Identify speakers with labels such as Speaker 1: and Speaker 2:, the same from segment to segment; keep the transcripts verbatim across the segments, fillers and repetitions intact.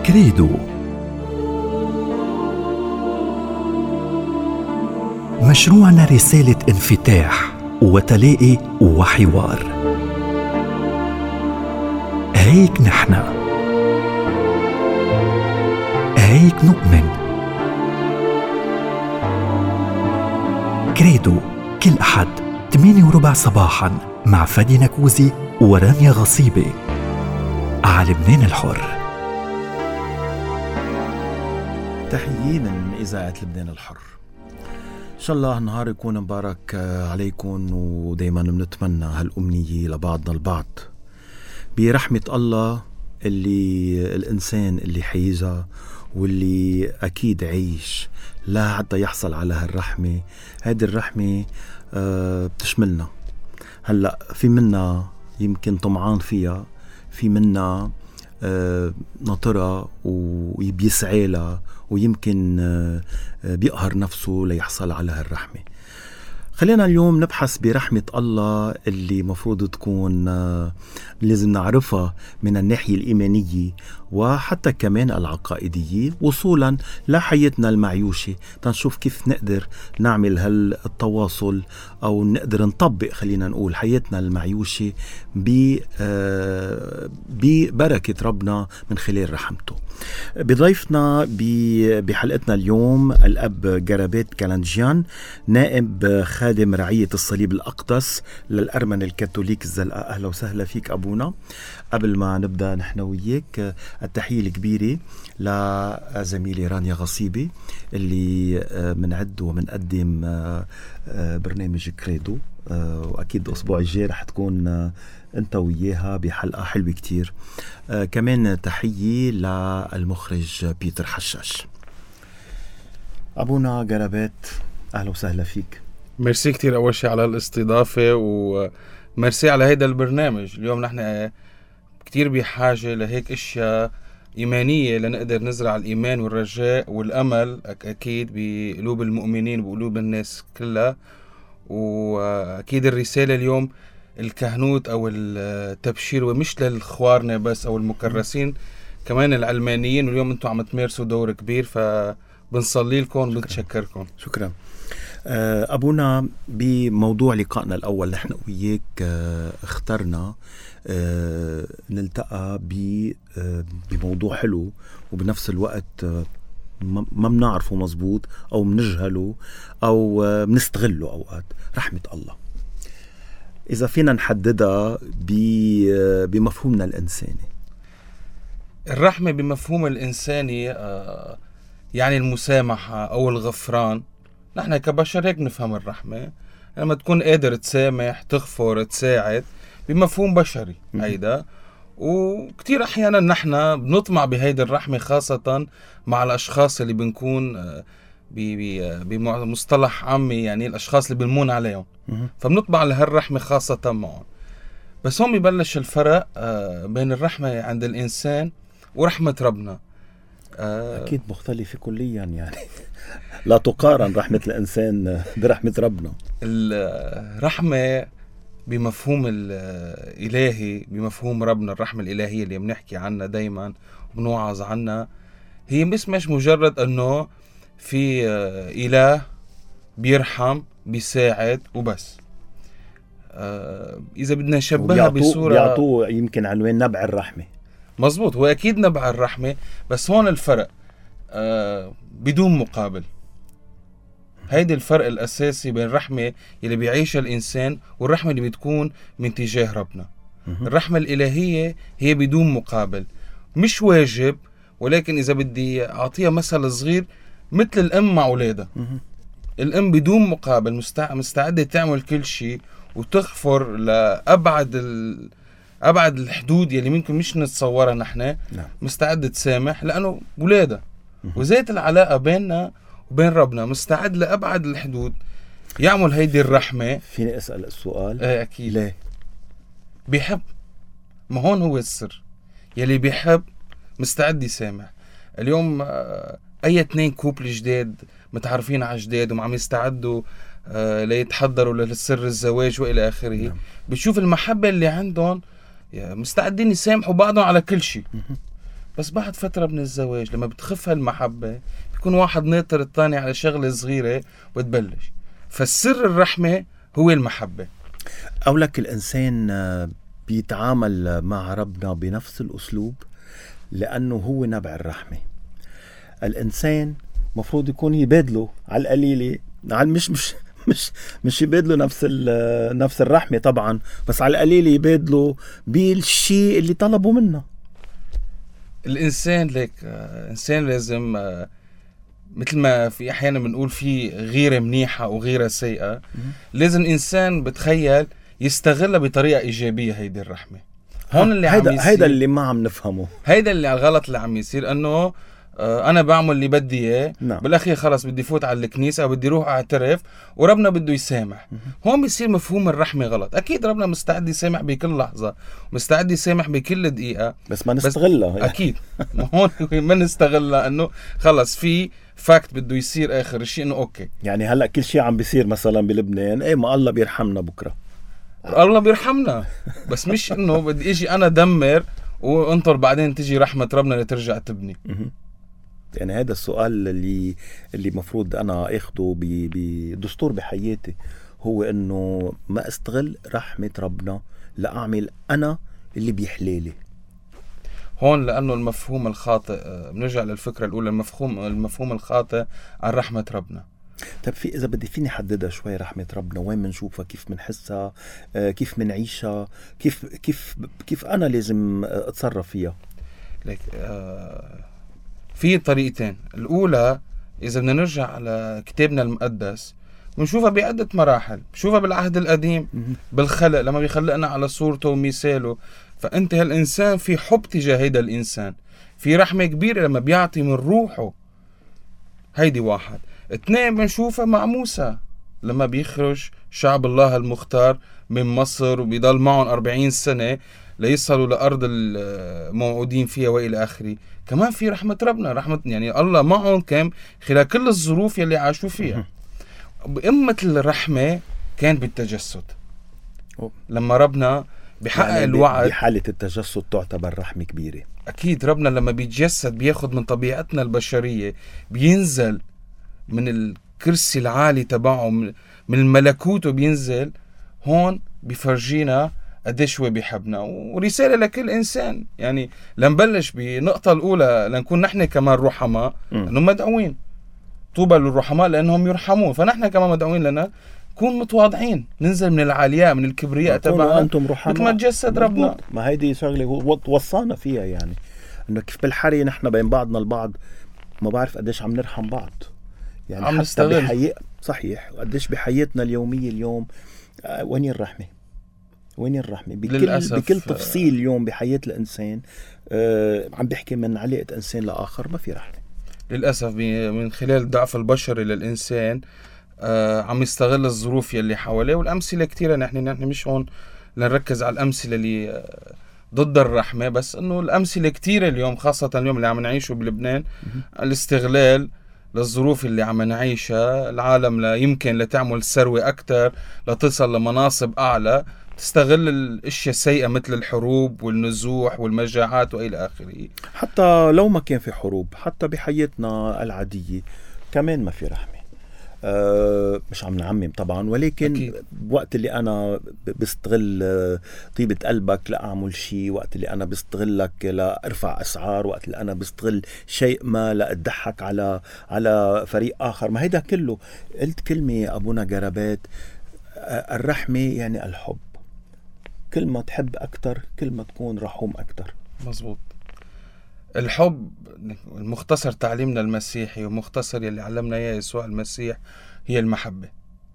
Speaker 1: كريدو. مشروعنا رسالة انفتاح وتلاقي وحوار. هيك نحنا، هيك نؤمن. كريدو كل أحد ثمانية وربع صباحاً مع فادي نكوزي ورانيا غصيبة على لبنان الحر.
Speaker 2: تحيي من إذاعة لبنان الحر. إن شاء الله النهار يكون مبارك عليكم، ودايما بنتمنى هالأمنية لبعضنا البعض برحمة الله اللي الإنسان اللي حيجا واللي أكيد عيش لا حتى يحصل على هالرحمة. هذه الرحمة أه بتشملنا. هلأ في منا يمكن طمعان فيها، في منا أه ناطرة وبيسعى لها، ويمكن أه بيقهر نفسه ليحصل على هالرحمة. خلينا اليوم نبحث برحمة الله اللي مفروض تكون آه لازم نعرفها من الناحية الإيمانية وحتى كمان العقائدية، وصولا لحياتنا المعيوشة، تنشوف كيف نقدر نعمل هالتواصل أو نقدر نطبق خلينا نقول حياتنا المعيوشة آه ببركة ربنا من خلال رحمته. بضيفنا بحلقتنا اليوم الأب جرابات كالنجيان، نائب خادم رعية الصليب الأقدس للأرمن الكاثوليك الزلقاء. أهلا وسهلا فيك أبونا. قبل ما نبدأ نحن وياك، التحية الكبيرة لزميلي رانيا غصيبة اللي منعد ومنقدم برنامج كريدو، وأكيد أسبوع الجاي رح تكون أنت وياها بحلقة حلوة كتير. آه كمان تحية للمخرج بيتر حشاش. أبونا جرابات، أهلا وسهلا فيك.
Speaker 3: ميرسي كتير أول شيء على الاستضافة، وميرسي على هيدا البرنامج. اليوم نحن كتير بحاجة لهيك إشياء إيمانية لنقدر نزرع الإيمان والرجاء والأمل أكيد بقلوب المؤمنين وبقلوب الناس كلها. وأكيد الرسالة اليوم الكهنوت أو التبشير، ومش للخوارنا بس أو المكرسين، كمان العلمانيين. واليوم أنتم عم تمارسوا دور كبير، فبنصلي لكم بنتشكركم.
Speaker 2: شكرا أبونا. بموضوع لقائنا الأول نحن وياك اخترنا نلتقى بموضوع حلو، وبنفس الوقت ما بنعرفه مزبوط أو بنجهله أو بنستغله أوقات. رحمة الله، إذا فينا نحددها بمفهومنا الإنساني.
Speaker 3: الرحمة بمفهوم الإنساني يعني المسامحة أو الغفران. نحن كبشر هيك نفهم الرحمة، لما تكون قادر تسامح، تغفر، تساعد، بمفهوم بشري هيدا. وكتير أحيانا نحن بنطمع بهيدا الرحمة، خاصة مع الأشخاص اللي بنكون بمصطلح عامي يعني الأشخاص اللي بنمون عليهم، فبنطبع لهالرحمة خاصة معهم. بس هون بيبلش الفرق بين الرحمة عند الإنسان ورحمة ربنا.
Speaker 2: أكيد مختلفة كليا، يعني لا تقارن رحمة الإنسان برحمة ربنا.
Speaker 3: الرحمة بمفهوم الإلهي، بمفهوم ربنا، الرحمة الإلهية اللي بنحكي عنها دايما وبنوعظ عنها، هي مش مش مجرد أنه في إله بيرحم بيساعد وبس. آه إذا بدنا نشبهها بصورة،
Speaker 2: بيعطوه يمكن عنوان نبع الرحمة.
Speaker 3: مزبوط، هو أكيد نبع الرحمة، بس هون الفرق آه بدون مقابل. هيدا الفرق الأساسي بين الرحمة اللي بيعيشها الإنسان والرحمة اللي بتكون من تجاه ربنا. الرحمة الإلهية هي بدون مقابل، مش واجب، ولكن إذا بدي أعطيها مثل صغير، مثل الأم مع أولادها. الأم بدون مقابل مستعدة تعمل كل شيء وتغفر لأبعد ال... أبعد الحدود يلي ممكن مش نتصورها نحن.
Speaker 2: نعم.
Speaker 3: مستعدة تسامح لأنه أولادها، وزيت العلاقة بيننا وبين ربنا مستعد لأبعد الحدود يعمل هيدي الرحمة.
Speaker 2: فيني أسأل السؤال؟
Speaker 3: ايه أكيد.
Speaker 2: ليه؟
Speaker 3: بيحب. ما هون هو السر، يلي بيحب مستعد يسامح. اليوم أي اثنين كوبل جداد متعرفين على جداد وعم يستعدوا آه ليتحضروا للسر الزواج وإلى آخره،
Speaker 2: نعم.
Speaker 3: بتشوف المحبة اللي عندهم مستعدين يسامحوا بعضهم على كل شيء. بس بعد فترة من الزواج لما بتخف هالمحبة بيكون واحد ناطر الثاني على شغلة صغيرة وتبلش. فالسر الرحمة هو المحبة.
Speaker 2: أو لك الإنسان بيتعامل مع ربنا بنفس الأسلوب لأنه هو نبع الرحمة. الإنسان مفروض يكون يبادله على القليلة، على مش مش مش مش يبادله نفس نفس الرحمة طبعا، بس على القليلة يبادله بالشيء اللي طلبه منه.
Speaker 3: الإنسان لك إنسان لازم مثل ما في أحيانا بنقول في غيرة منيحة وغيرة سيئة، لازم إنسان بتخيل يستغلها بطريقة إيجابية. هيدي الرحمة هون اللي
Speaker 2: هيدا
Speaker 3: عم يصير،
Speaker 2: هيدا اللي ما عم نفهمه،
Speaker 3: هيدا اللي غلط اللي عم يصير. أنه آه أنا بعمل اللي بدي إياه،
Speaker 2: نعم.
Speaker 3: بالأخير خلص بدي فوت على الكنيسة أو بدي روح أعترف وربنا بده يسامح. هون بيصير مفهوم الرحمة غلط. أكيد ربنا مستعد يسامح بكل لحظة، مستعد يسامح بكل دقيقة،
Speaker 2: بس ما نستغلها يعني.
Speaker 3: أكيد هون ما نستغلها. أنه خلص في فاكت بده يصير آخر شيء أنه أوكي
Speaker 2: يعني هلأ كل شيء عم بيصير مثلا بلبنان، إيه ما الله بيرحمنا بكرة،
Speaker 3: الله بيرحمنا، بس مش انه بدي اجي انا دمر وانطر بعدين تجي رحمة ربنا لترجع تبني.
Speaker 2: يعني هذا السؤال اللي اللي مفروض انا اخده بدستور بحياتي، هو انه ما استغل رحمة ربنا لاعمل انا اللي بيحليلي.
Speaker 3: هون لانه المفهوم الخاطئ، بنرجع للفكرة الاولى، المفهوم المفهوم الخاطئ عن رحمة ربنا.
Speaker 2: طب في إذا بدي فيني حددها شوي، رحمة ربنا وين منشوفها، كيف منحسها، آه كيف منعيشها، كيف كيف كيف أنا لازم أتصرف فيها؟
Speaker 3: لك آه في طريقتين. الأولى إذا بدنا نرجع على كتابنا المقدس بنشوفها بعدة مراحل. بنشوفها بالعهد القديم بالخلق لما بيخلقنا على صورته ومثاله، فأنت هالإنسان في حب تجاه هيدا الإنسان، في رحمة كبيرة لما بيعطي من روحه. هيدي واحد. اثنين بنشوفها مع موسى لما بيخرج شعب الله المختار من مصر وبيضل معهم أربعين سنة ليصلوا لأرض الموعودين فيها وإلى آخره. كمان في رحمة ربنا، رحمة يعني الله معهم كان خلال كل الظروف يلي عاشوا فيها. بأمة الرحمة كان بالتجسد، لما ربنا بحقق يعني الوعد.
Speaker 2: بحالة التجسد تعتبر رحمة كبيرة.
Speaker 3: أكيد ربنا لما بيتجسد بياخد من طبيعتنا البشرية، بينزل من الكرسي العالي تبعه من الملكوت وبينزل هون بيفرجينا قديش هو بيحبنا. ورسالة لكل إنسان، يعني لنبلش بنقطة الأولى لنكون نحن كمان رحماء، أنهم مدعوين طوبى للرحماء لأنهم يرحمون. فنحن كمان مدعوين لنا نكون متواضعين، ننزل من العالية من الكبرياء تبعنا
Speaker 2: أنتم رحماء
Speaker 3: مثل ما تجسد ربنا.
Speaker 2: ما هيدي شغلة وصانا فيها، يعني إنه كيف بالحري نحن بين بعضنا البعض ما بعرف قديش عم نرحم بعض، يعني
Speaker 3: عم
Speaker 2: حتى بحي... صحيح. قديش بحياتنا اليومية اليوم آه وين الرحمة؟ وين الرحمة بكل بكل تفصيل اليوم بحياة الإنسان؟ آه عم بحكي من علاقة إنسان لآخر ما في رحمة
Speaker 3: للأسف. من خلال ضعف البشري للإنسان آه عم يستغل الظروف يلي حواليه. والأمثلة كتيرة، نحن نحن مش هون لنركز على الأمثلة اللي آه ضد الرحمة، بس إنه الأمثلة كتيرة اليوم، خاصة اليوم اللي عم نعيشه بلبنان، الاستغلال للظروف اللي عم نعيشها. العالم لا يمكن لتعمل ثروة أكتر، لتصل لمناصب أعلى، تستغل الاشياء السيئة مثل الحروب والنزوح والمجاعات وإلى آخره.
Speaker 2: حتى لو ما كان في حروب، حتى بحياتنا العادية كمان ما في رحمة. أه مش عم نعمم طبعا، ولكن أكيد. وقت اللي أنا بستغل طيبة قلبك لأعمل شيء، وقت اللي أنا بستغلك لأرفع أسعار، وقت اللي أنا بستغل شيء ما لأضحك على على فريق آخر، ما هيدا كله. قلت كلمة أبونا جرابات، الرحمة يعني الحب. كل ما تحب أكتر كل ما تكون رحوم أكتر.
Speaker 3: مزبوط. الحب المختصر تعليمنا المسيحي ومختصر يلي علمنا إياه يسوع المسيح هي المحبة.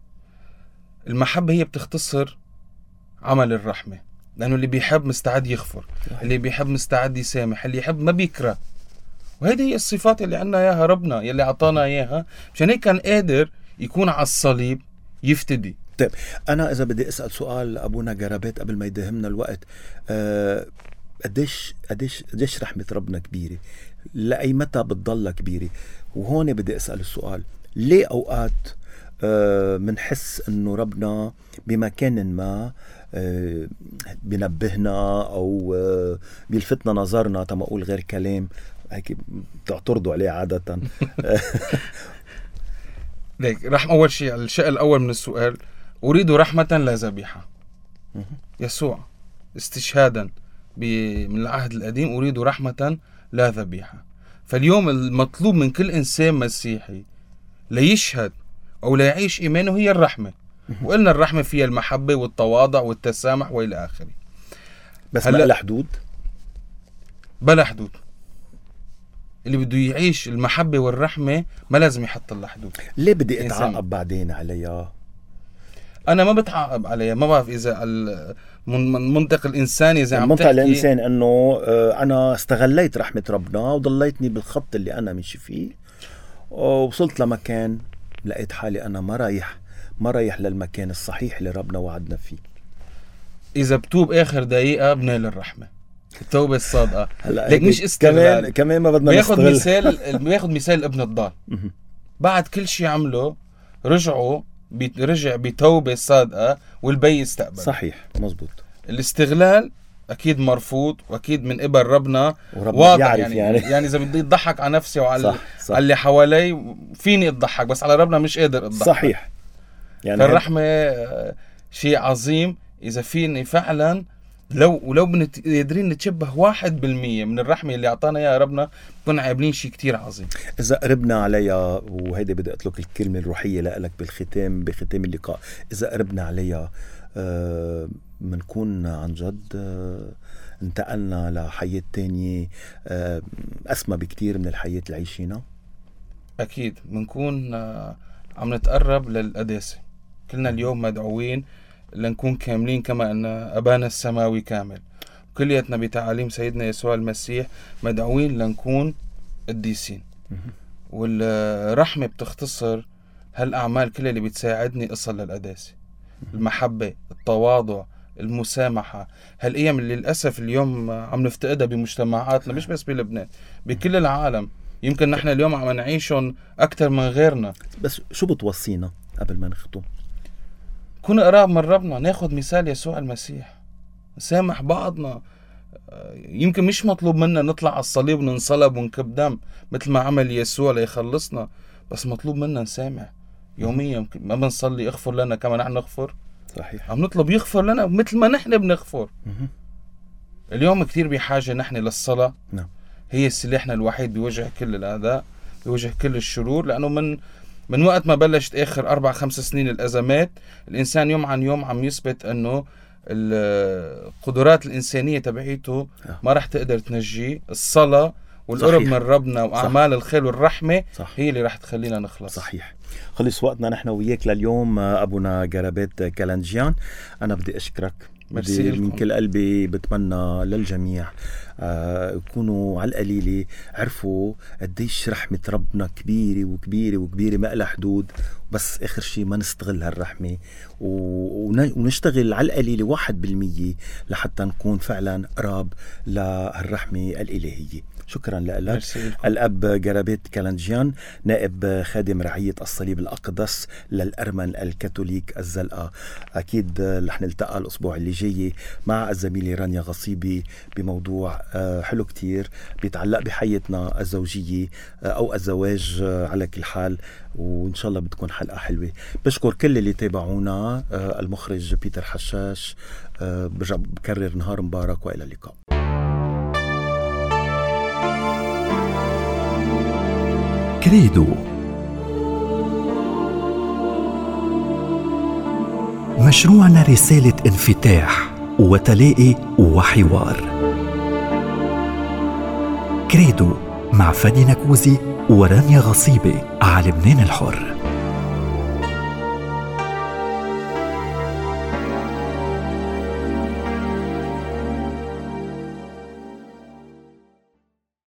Speaker 3: المحبة هي بتختصر عمل الرحمة، لأنه اللي بيحب مستعد يغفر، اللي بيحب مستعد يسامح، اللي يحب ما بيكره. وهذه هي الصفات اللي عنا إياها ربنا، يلي عطانا إياها، مشان هيك كان قادر يكون على الصليب يفتدي.
Speaker 2: طيب أنا إذا بدي أسأل سؤال أبونا جرابات قبل ما يدهمنا الوقت، أه قديش قديش قديش رحمة ربنا كبيرة؟ لأي متى بتضل كبيرة؟ وهون بدي أسأل السؤال، ليه أوقات أه منحس إنه ربنا بمكان ما بنبهنا أو بيلفتنا نظرنا تما أقول غير كلام هيك بتعترضوا عليه عادة.
Speaker 3: ليك رح أول شيء الشيء الأول من السؤال، أريد رحمة لا ذبيحة. يسوع استشهادا من العهد القديم أريد رحمة لا ذبيحة. فاليوم المطلوب من كل إنسان مسيحي ليشهد أو ليعيش إيمانه هي الرحمة. وقلنا الرحمة فيها المحبة والتواضع والتسامح وإلى آخره.
Speaker 2: بس بلا حدود،
Speaker 3: بلا حدود. اللي بده يعيش المحبة والرحمة ما لازم يحط لها حدود.
Speaker 2: ليه بدي أتعاقب بعدين عليها؟
Speaker 3: أنا ما بتعاقب عليها. ما بعرف إذا من منطق الإنساني زي عم
Speaker 2: منطق الإنسان أنه أنا استغليت رحمة ربنا وضليتني بالخط اللي أنا مشي فيه ووصلت لمكان لقيت حالي أنا ما رايح ما رايح للمكان الصحيح اللي ربنا وعدنا فيه.
Speaker 3: إذا بتوب آخر دقيقة بنال الرحمة، التوبة الصادقة. ليك مش استغلال.
Speaker 2: كمان كمان ما بدنا
Speaker 3: بياخد مثال بياخد مثال ابن الضال. بعد كل شيء عمله رجعوا رجع بتوبة صادقة والبي استقبل.
Speaker 2: صحيح مزبوط.
Speaker 3: الاستغلال أكيد مرفوض وأكيد من قبل ربنا
Speaker 2: واضح.
Speaker 3: يعني
Speaker 2: يعني
Speaker 3: يعني إذا بدي أضحك على نفسي وعلى
Speaker 2: صح صح.
Speaker 3: اللي حوالي فيني أضحك بس على ربنا مش قادر أضحك.
Speaker 2: صحيح.
Speaker 3: يعني فالرحمة شيء عظيم. إذا فيني فعلا لو ولو قادرين نتشبه واحد بالمية من الرحمة اللي أعطانا يا ربنا كنا عاملين شيء كتير عظيم.
Speaker 2: إذا قربنا عليها، وهيدا بدي أطلق الكلمة الروحية لك بالختام بختام اللقاء، إذا قربنا عليها آه منكون عن جد آه انتقلنا لحياة تانية آه أسمى بكتير من الحياة اللي عايشينها.
Speaker 3: أكيد منكون آه عم نتقرب للقداسة. كلنا اليوم مدعوين لنكون كاملين كما أن أبانا السماوي كامل. كليتنا بتعاليم سيدنا يسوع المسيح مدعوين لنكون قديسين. والرحمة بتختصر هالأعمال كلها اللي بتساعدني أصل للقداسة. المحبة، التواضع، المسامحة، هالقيم اللي للأسف اليوم عم نفتقدها بمجتمعاتنا مش بس بلبنان، بكل العالم. يمكن نحن اليوم عم نعيشهم أكتر من غيرنا.
Speaker 2: بس شو بتوصينا قبل ما نختم؟
Speaker 3: كون قراب من ربنا، ناخد مثال يسوع المسيح، نسامح بعضنا. يمكن مش مطلوب منا نطلع على الصليب وننصلب ونكب دم مثل ما عمل يسوع ليخلصنا، بس مطلوب منا نسامح يوميا. ما بنصلي اغفر لنا كما نحن نغفر.
Speaker 2: صحيح.
Speaker 3: عم نطلب يغفر لنا مثل ما نحن بنغفر. اليوم كتير بحاجة نحن للصلاة.
Speaker 2: نعم.
Speaker 3: هي سلاحنا الوحيد بوجه كل الأعداء، بوجه كل الشرور. لأنه من من وقت ما بلشت آخر أربع خمس سنين الأزمات، الإنسان يوم عن يوم عم يثبت أنه القدرات الإنسانية تبعيته ما رح تقدر تنجيه. الصلاة والقرب من ربنا وأعمال الخير والرحمة صح. هي اللي رح تخلينا نخلص.
Speaker 2: صحيح. خلص وقتنا نحن وياك لليوم أبونا جرابات كالنجيان. أنا بدي أشكرك بدي من كل قلبي. بتمنى للجميع يكونوا آه على القليلة عرفوا قديش رحمة ربنا كبيرة وكبيرة وكبيرة ما لها حدود. بس آخر شيء ما نستغل هالرحمة ونشتغل على القليلة واحد بالمية لحتى نكون فعلا قراب للرحمة الإلهية. شكرا لك الأب جرابات كالنجيان، نائب خادم رعية الصليب الأقدس للأرمن الكاثوليك الزلقة. أكيد رح نلتقى الأسبوع اللي جاي مع الزميلة رانيا غصيبي بموضوع حلو كتير بيتعلق بحياتنا الزوجية أو الزواج على كل حال، وإن شاء الله بتكون حلقة حلوة. بشكر كل اللي تابعونا. المخرج بيتر حشاش. برجع بكرر نهار مبارك وإلى اللقاء.
Speaker 1: كريدو مشروعنا رسالة انفتاح وتلاقي وحوار. كريدو مع فادي نكوزي ورانيا غصيبة على لبنان الحر.